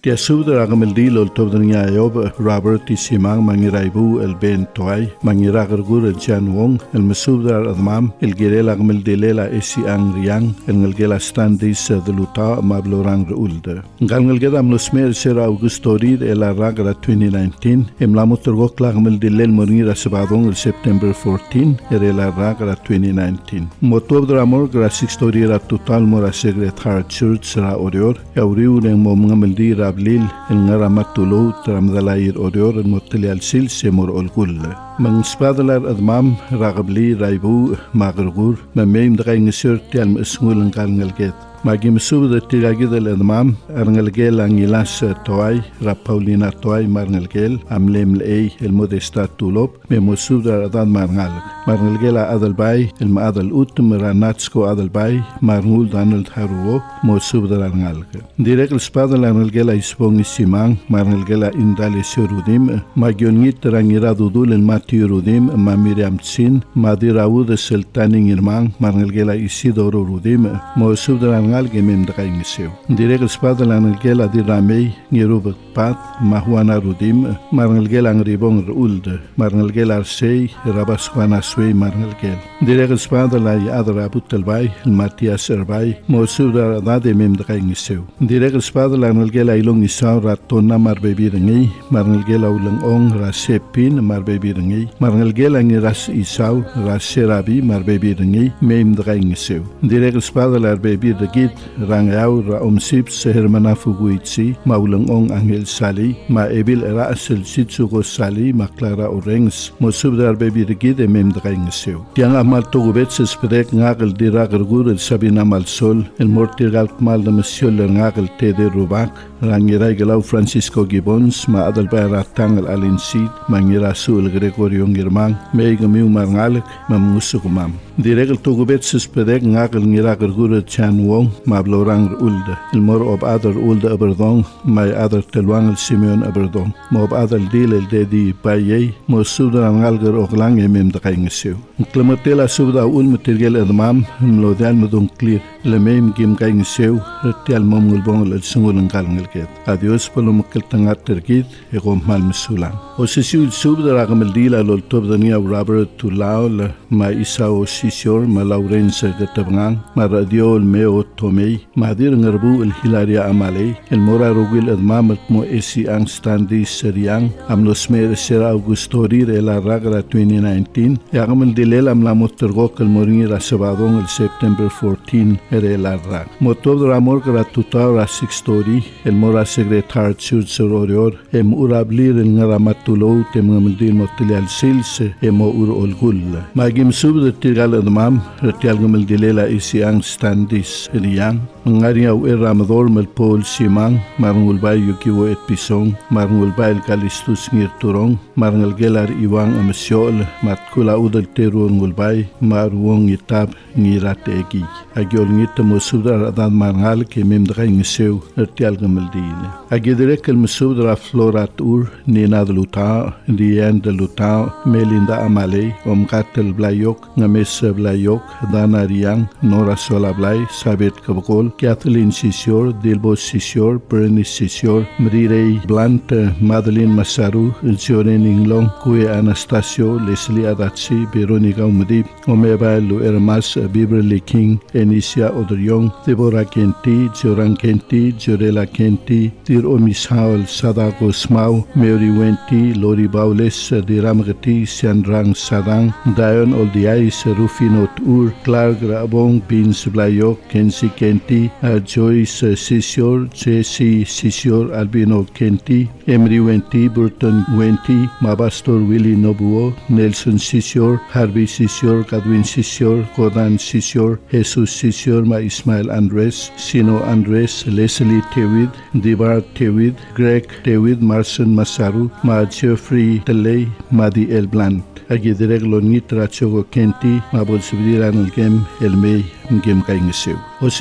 Tia subda agamildi lol tobdanya yob Robert Simang mangiraibu el ben toy mangiragargur el Jan Wong el mesubda admam el gerela agamildi lela esi ang riang el ngelgela standis de luta mablorang ulde ngalgeda amnosmer sera augustorid el ragra 2019 emlamoturgok agamildi lel morngira sabadong el September 14 el ragra 2019 motobdra amor gra 6 storira total mora secretary church ra orior yauriu len momngamildi Ablil el ngaramatulo tramdalair orior el moteli al sil semor olgul من سبادلر أدمام رغبلي رايبو ماغرغور مميم دغاين سيرتي المسؤول نقالنجلجيت ماجي مسوب التلاجد الأدمام أرنجلجيل أنجلاس توي رابولينا توي مارنجلجيل أمليم الأي الموديستا طلوب ممسوب الأدان مارنجل مارنجلجيل أدلباي المأدل أوتم راناتسكو أدلباي مارنول دانل هارو مسوب الأرنجل ديرك السبادل أرنجلجيل يسبوني سيمان مارنجلجيل إندالي سيروديم ماجيونيت رانجيرا دودول المات Rudim ma Miriam Tsin ma diraud sultaning irman marngelgela Isidoro Rudim mo subdrangal gemem draingiseu direk spadal angelgela diramei ngerubak pat ma Juana Rudim marngelgela ngribong uld marngelgela sei rabas Juana Sui marngelgel direk spadal ay adra butelbay Matias Erbay mo subdra de mem draingiseu direk spadal angelgela ilong isa ratona marbebirngi marngelgela ulang ong rasepin marbebirngi marngelgel ang ras isaw ras serabi marbebi rengi mem draingiseu direk spadal arbebi regit rangaw ra omsip sehermana fuguitsi maulang ong angel sali ma ebil ra asel sitsugo sali ma clara orengs mosub arbebi regit mem draingiseu tiang amal togubet sprek ngagel diragergur el sabina mal sol el mortigal mal de monsieur le ngagel tede rubak rangirai gelau Francisco Gibbons ma adalbara tangal alinsid mangira sul Gregorio ngirmang meiga miu marngalek mamusugumam direk togubet spedek ngagel ngiragergur chan wong mablorang ulde el mor ob adar ulde aberdong mai adar telwang Simeon aberdong mo ob adar dil el dedi baye mo sudra ngalger oglang emem dakaingeseu klematela subda un material admam mlodan mudung clear le mem gim kaingeseu retial momul bong el sungul ngalngelket adios polo mukkel tangat terkit egom mal mesulang o sesiul subda ragamel dila lol tobdania Robert Tulao ma Isao Sisior ma Lawrence Gatabngang ma Radio Meo Tomei ma dir ngarbu el Hilaria Amale el Mora Rogil admamat mo esi ang standi seriang amnosmer sera Augustori de la Ragra 2019 yagamel dilel amlamot tergok el moringi rasabadong el September 14 ere la rag motob ramor gratuta rasixtori el Mora Secretary Church Sororior em urablir el ngaramatulo temngamel dil motili al silse emo ur olgul magim subda tigal admam retial gamel dilela isi ang standis riang ngaria u ramador mel pol simang marngul bay yukiwo et pisong marngul bay kalistus ngir turong marngul gelar iwang amsyol matkula udal teru ngul bay marwong itab ngirat egi agiol ngit musubda adan marngal ke mem draing seu retial gamel dile agidrek el musubda florat ur nina luta dien de luta melinda amale omkatel blayok ngames blayok dana riang nora sola blay sabet kabkol Kathleen Sisior Dilbo Sisior Bernice Sisior Mrirei Blunt Madeline Masaru Joren Inglong Kue Anastasio Leslie Adatsi Veronica Umdi Omeba Lu Ermas Beverly King Enicia Odriong Deborah Kenti Joran Kenti Jorela Kenti Tir Omishaol Sadako Smau Mary Wenti Lori Baules Diramgati Siandrang Sadang Dion Oldiais Rufinot Ur Clark Rabong Bins Blayok Kensi Kenti Joyce Sisior J.C. Sisior Albino Kenti Emery Wenti Burton Wenti Mabastor Willie Nobuo Nelson Sisior Harvey Sisior Godwin Sisior Kodan Sisior Jesus Sisior Ma Ismail Andres Sino Andres Leslie Tewid Dibar Tewid Greg Tewid Marson Masaru Ma Jeffrey Telei Madi El Blanc Agidreg Lonitra Chogo Kenti Ma Bolsubdiran el Gem El Mei ngem kaingeseu o sesiul su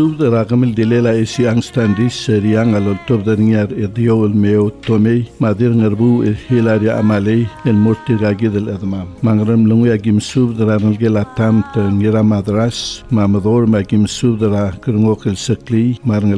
sub de ragamil dilela esi angstandis riang alol tobdaniar ediol meo tomei madir ngarbu hilaria amalei el mortiga del admam mangram lungu agim sub de ranal gelatam te ngira madras mamador magim sub de ra krungok el sekli marnal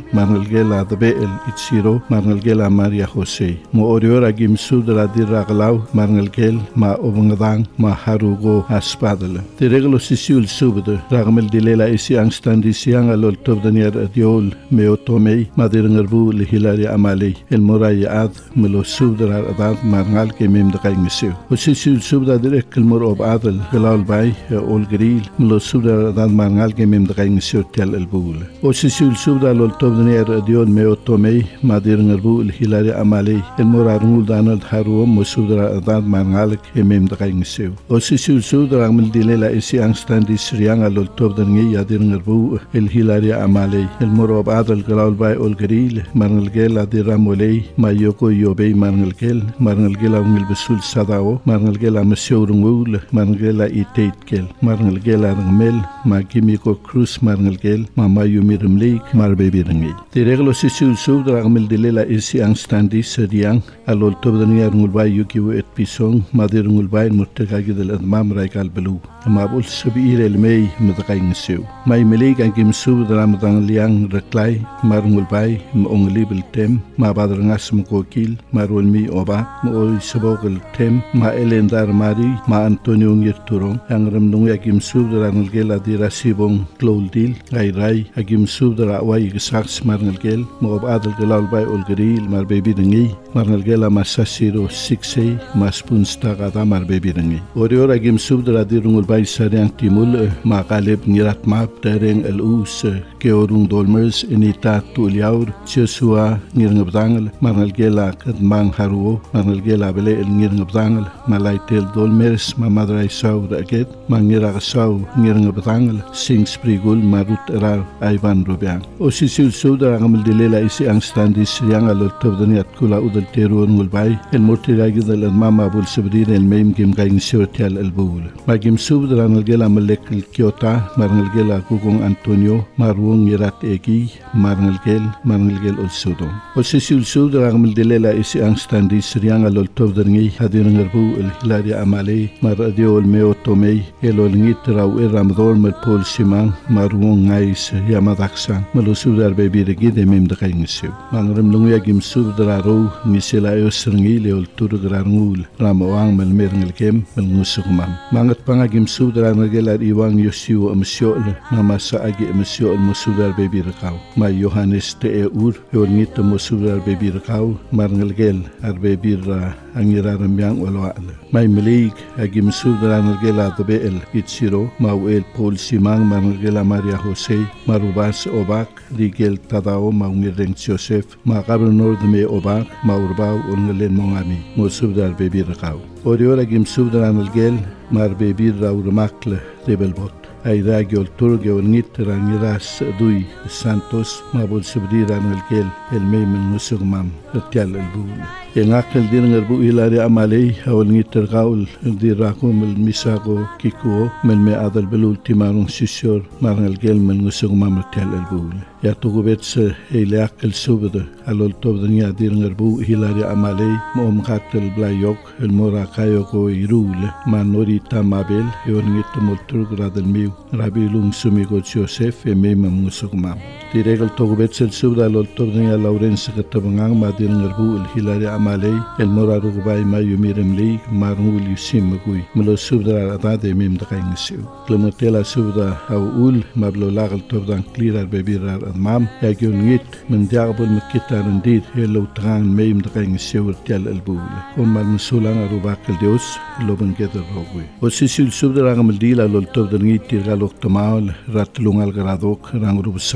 gel adbe el itsiro marnal gel Maria Jose mo orior agim sub de ra diraglau marnal gel ma obngadang ma harugo aspadale de reglo sisul sub de ragamil dilela esi angstandis siang alol tobdaniar ediol meo tomei madir ngarbu le hilaria amalei el moraya ad melo sub de ra adad marnal ke mem de kaingsiu o sisul sub da direk el mor ob adel gelal bay ol gril melo sub de ra adad marnal ke mem de kaingsiu tel el bul o sisul sub da alol tobdaniar ediol meo tomei madir ngarbu le hilaria amalei el morar ngul danal haru mo sub de ra adad marnal ke mem de kaingsiu o sisul sub da ramil dilela esi angstandis riang alol tobdani yadir ngarbu el hilaria amalei el morob adal galal bay ol gril marnal gel adira molei mayoko yobe marnal gel angil besul sadao marnal gel amseurungul marnal gel itait kel marnal gel armel magimiko cruz marnal gel mamayumir mlik mar bebirangi tireglo sisul sub dragmil dilela isi angstandis riang alol tobdani arngul bay yuki et pisong madirungul bay murtagagi del admam raikal belu mabul subir el mei mdqaing siu mai melik angim sub dramadang liang reklai marngul bay onglibel tem ma badrangas mkokil marul mi oba mo isbogel tem ma elendar mari ma antonio ngirturo angram nung agim sub dranul gel adira sibong kloldil rai agim sub dra wai gsaks marngul gel mo badal gelal bay olgril mar bebi dengi marngul gel masasiro 6 maspunsta gada mar bebi dengi orior agim sub dra dirungul bay sarang timul ma qaleb ngirat map tereng el us keorung dolmers inita tuliaur chesua ngirngabdangal marnal gela kadmang haruo marnal gela bele el ngirngabdangal malaitel dolmers mamadrai sau raket mangira sau ngirngabdangal sing sprigul marut rar aivan rubiang osisul suda ngamil dilela isi angstandi siang alol tobdaniat kula udal teror ngulbai el mortiga gidal mama bul subdir el meim gim gaing siortial el bul magim subdra nal gela malek el kiota marnal gela kukung antonio marwong yirat eki marnal gel ol sudo osisul suda ngamil dilela isi angstandi siang alol tobdani hadir ngarbu el hilaria amale mar adio el meo tomei el ol ngitra u ramdor mal pol simang marwong ngais yamadaksa malo subdar bebi de mem de kaingsiu mangram lungu agim subdra ro nisela yo sringi le ol tur grangul ramawang mel merngel kem mel ngusugmam mangat pangagim subdra nagela iwang yosiu amsiol namasa agi amsiol musudar bebi rakaw ma yohanes te ur yo ngit musudar bebi rakaw marngel gel ar bebi ra angiraram yang wala mai melik agim subdra nagela tbel itsiro ma el pol simang marngela maria jose marubas obak rigel tadao ma ngireng joseph ma gabernor de me obak ma urbau ungelen mongami musudar bebi rakaw oriora gim subdra nagel mar bebi ra urmakle rebelbot aidagio turge ngit rangiras dui santos mabul subdira nagel el meimen musugmam tial el bul engakal din ngarbu ilari amalei awal ngiter gaul dirakum el misago kiko mel me adal belul timarung sisyor marngal gel men musugmam tial el bul ya tugubets ilakal subda alol tobdania dir ngarbu ilari amalei mom khatel blayok el mora kayo ko irule manori tamabel yon ngit moltur gradel mi rabilum sumigo joseph e mem musugmam diregal tugubets el subda alol tobdania lawrence katabangang madir ngarbu el hilari amalei el moraru bay ma yumirem li marngul yusim gui melo subda ata de mem de kaingsiu klemotela subda au ul mablo lagal tobdan clearar bebirar mam yagun ngit men diarbol mkitar ndit helo tran mem de kaingsiu tial albul mal musulan arubakal deus loben geder rogui osisul subda rangamel dila lol tobdan ngit tirgalok tomal ratlungal gradok rangrub sangram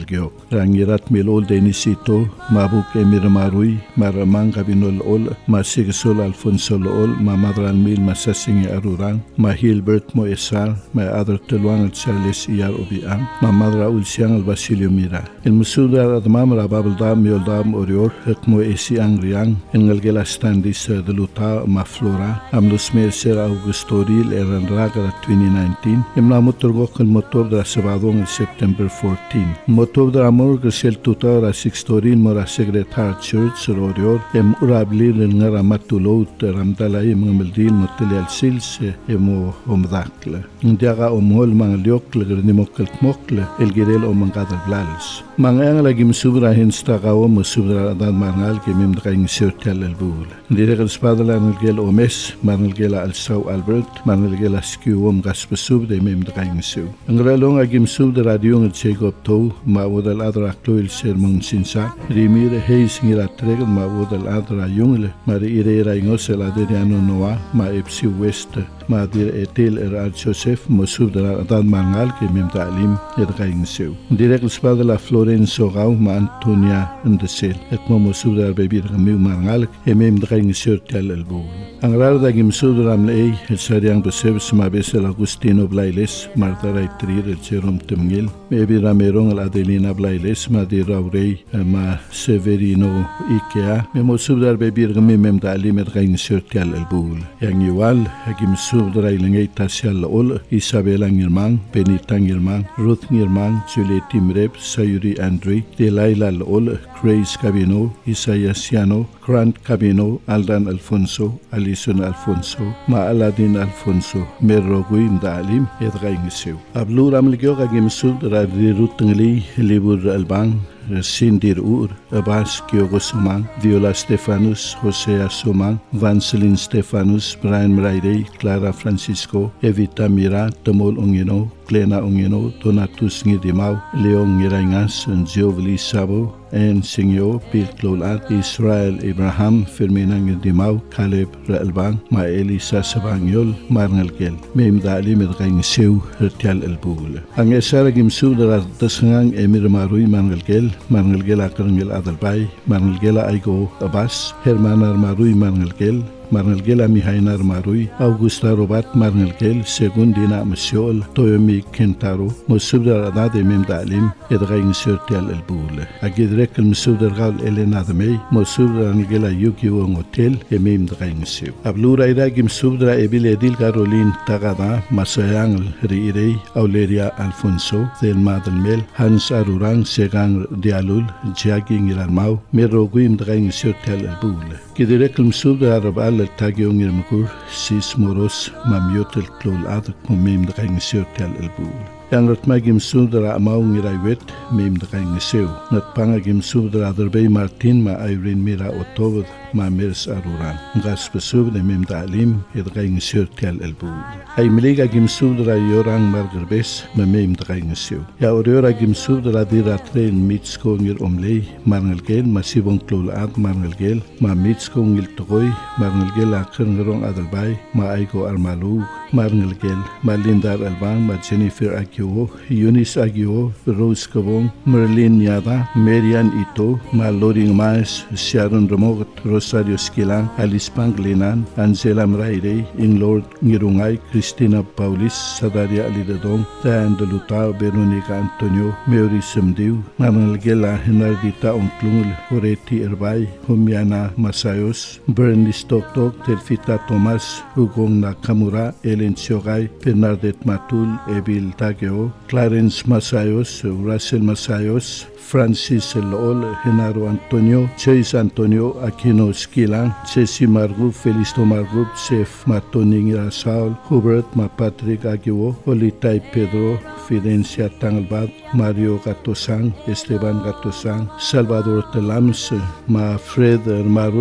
Gyo. Rangirat Milol Denisito, Mabuk Emir Marui, Maramang Kabinol Ol, Masigasol Alfonso Ol, Mamadran Mil Masasing Arurang, Hilbert Moesar, Other Teluang at Charles Iyar Obiang, Mamadra Ulsiang al Basilio Mira. El Musudar Admam Rababaldam Yoldam Orior, et Moesi Angriang, en Galgela Standis de Luta Maflora, Amlus Mercer Augustoril Eran Raga 2019, Emla Motorgok el motor de la Sabadong el September 14. Motor de Amor Grsel Tutar a Sixtorin Mora Secretary Church Rorior, Urablir el Ngaramatulout Ramdalai Mmeldil Moteli al Silse, Emo Omdakle. Ndiaga Omhol Mangliokle Gernimokelt Mokle, El Girel Omangadal Blals. Mangang lagi Subra Hinstagawa Musubra Dan Mangal Kimim Draing Sirtel El Bul. Direct Spadala Nilgel Omes, Manilgela Alsau Albert, Manilgela Skiwom Gaspesub de Mim Draing Su. Angralong Agim Sub de Radiong Jacob To, Mawodal Adra Cloil Sermon Sinsa, Rimir Hayes Ngira Tregal, Mawodal Adra Jungle, Mari Ire Ingosel Adriano Noa, Ma Epsi West, Ma Dir Etel Al Joseph, Musub de Dan Mangal Kimim Dalim, Draing Su. Direct Spadala Lorenzo Rau ma Antonia Ndesel et Momosud ar baby Ramiu Mangal emem draing Sirtel El Bul. Angrar da Gimsud Ramley el Sariang Besebs ma Besel Agustino Blailes Marta Raitrir el Jerome Temgil Mebi Ramerong el Adelina Blailes ma di Raurei ma Severino Ikea Memosud ar baby Ramim Dalim draing Sirtel El Bul. Yang Yual Gimsud Railengei Tasial Ol Isabel Angirmang Benita Angirmang Ruth Angirmang Juliette Timreb Sayuri Andre, Delilah Ol, Grace Cabino, Isaiah Siano, Grant Cabino, Aldan Alfonso, Alison Alfonso, Ma Aladin Alfonso, Merrogui Mdalim, Edraingiseu. Ablur Amligio Gimsud Radirutangli, Libur Albang, Sindir Ur, Abbas Kyogo Sumang, Viola Stefanus, Josea Sumang, Vancelin Stefanus, Brian Mraidei, Clara Francisco, Evita Mira, Tomol Ongeno, Glena Ongeno, Donatus Ngidimau, Leon Ngirangas, Giovli Sabo, en Singyo, Bill Clolat, Israel Abraham, Firmina Ngidimau, Caleb Ralbang, Ma Elisa Sabangyol, Marnelgel, Mem Dali Medgang Sew, Hertial El Bul. Ang esara gimsu darat tasngang Emir Marui Marnelgel, Marnelgel Akarangel Adalbay, Marnelgela Aigo Abbas, Hermanar Marui Marnelgel, Marnelgela Mihainar Marui, Augusta Robat Marnelgel, Segundina Masiol, Toyomi Kentaro, Musubdar Adade Mem Dalim, Edraing Sirtial El Bul. Agidrek el Musubdar Gal Elena Adamei, Musubdar Angela Yuki Wong Hotel, Emim Draing Sew. Ablura Iragim Subdra Ebil Edil Caroline Tagada, Masayang Riirei, Auleria Alfonso, Thelma del Mel, Hans Arurang, Segang Dialul, Jaging Iranmau, Meroguim Draing Sirtial El Bul. Gidrek el Musubdar Arabal el Tagiong Irmakur, Sis Moros, Mamiot el Klol Adak, Mim Draing Sirtial El Bul. Yang ratmagim sudra amaung iraiwet mem draing sew. Natpangagim sudra aderbei Martin ma Irene Mira Otov ma Mers Aruran. Ngas besub de mem dalim draing Sirtial El Bul. Ay meliga gim sudra yorang margerbes ma mem draing sew. Ya oriora gim sudra dira train mitsko ngir omlei marngelgel ma sibong klol ad marngelgel ma mitsko ngil toy marngelgel akher ngrong adalbai ma aigo armalu marngelgel ma Lindar Alban ma Jennifer Agio, Eunice Agio, Rose Kabong, Merlin Yada, Marian Ito, Loring Maes, Sharon Ramogot, Rosario Skilang, Alice Panglinan, Angela Mraire, Inlord Ngirungay, Cristina Paulis, Sadaria Alidadong, Diane de Lutao, Veronica Antonio, Mary Semdiu, Manalgela Henardita Onklungul, Oreti Erbay, Humiana Masayos, Bernice Toktok, Delfita Thomas, Hugong Nakamura, Ellen Siogay, Bernadette Matul, Ebil Tageo, Clarence Masayos, Russell Masayos, Francis Lol, Genaro Antonio, Chase Antonio, Aquino Skilang, Ceci Margup, Felisto Margup, Chef Matoning Rasaul, Hubert Ma Patrick Agio, Olitay Pedro, Fidencia Tangalbat, Mario Gatosang, Esteban Gatosang, Salvador Telams, Ma Fred Marui,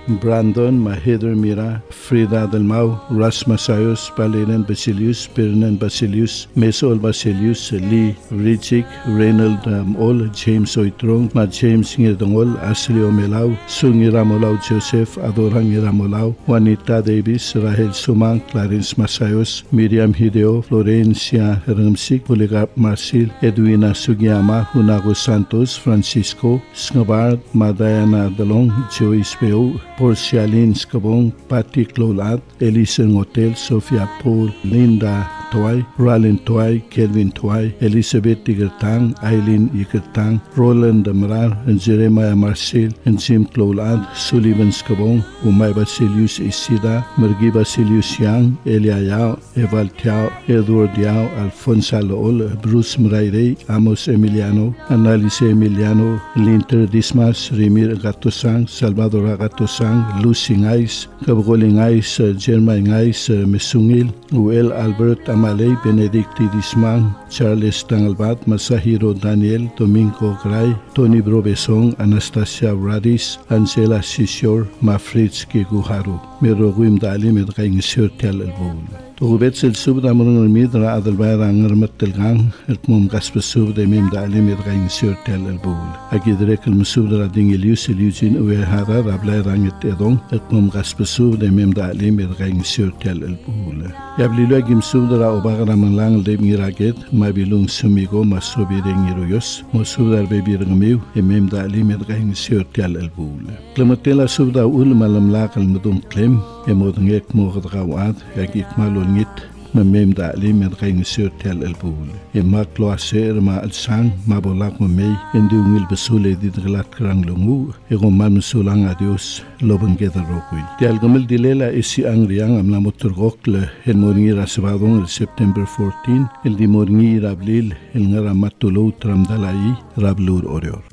Brandon, Heather Mira, Frida Del Mau, Ras Masayos, Balenen Basilius, Pernan Basilius, Mesol Basilius, Lee Ritchik, Reynold Ol, James Oitrong, James Ngerdongol, Ashley Omelau, Sungiramolao Joseph, Adorang Iramolau, Juanita Davis, Rahel Sumang, Clarence Masayos, Miriam Hideo, Florencia Ramsik, Polycarp Marcil, Edwina Sugiyama, Hunago Santos, Francisco Scabar, Madayana Dalong, Joyce Peu, Porcialin Scabong, Patty Clolat, Elisa Hotel, Sofia Paul, Linda Toy, Ralin Toy, Kelvin Toy, Elizabeth Tigertang, Eileen Ikertang, Roland Amrar, and Jeremiah Marcel, and Jim Clolad, Sullivan Scabong, Umay Basilius Isida, Mergi Basilius Yang, Elia Yao, Eval Tiao, Edward Yao, Alfonso Lool, Bruce Mraire, Amos Emiliano, Annalise Emiliano, Linter Dismas, Remir Gatosang, Salvador Gatosang, Lucy Ngais, Kabgoling Ngais, Jermaine Ngais, Mesungil, Uel Albert Amalei, Benedicti Dismang, Charles Tangalbat, Masahiro Daniel, Domingo Gray, Tony Brobesong, Anastasia Radis, Angela Sisior, Mafritz Kiguharu. Mero Guim Dali med Kaing Sirtel Elbul. Tugubet sil sub da murung mid ra adal bayar anger mattelgang etmum gasp sub de mem dali med Kaing Sirtel Elbul. Agidrek el musub da ding Elius Eugene uwe hara rablay ranget edong etmum gasp sub de mem dali med Kaing Sirtel Elbul. Yablilu agim sub da obagra manlang de miraget mabilung sumigo masobi de ngiruyos musub da bebi rangmiu mem dali med Kaing Sirtel Elbul. Klamatela sub da ul malam lakal mudum klem emodngek mogdrawad yagik malolngit memem dali med Kaing Sirtel Elbul. Emak loaser ma alsang mabolak memei endiungil besule didrelat kranglungu egoman musulang adios loban gedarokui. Tialgamel dilela isi angriang amla motorgokle el morngira sabadong el September 14 el di morngira abril el ngara matulu tramdalai rablur orior.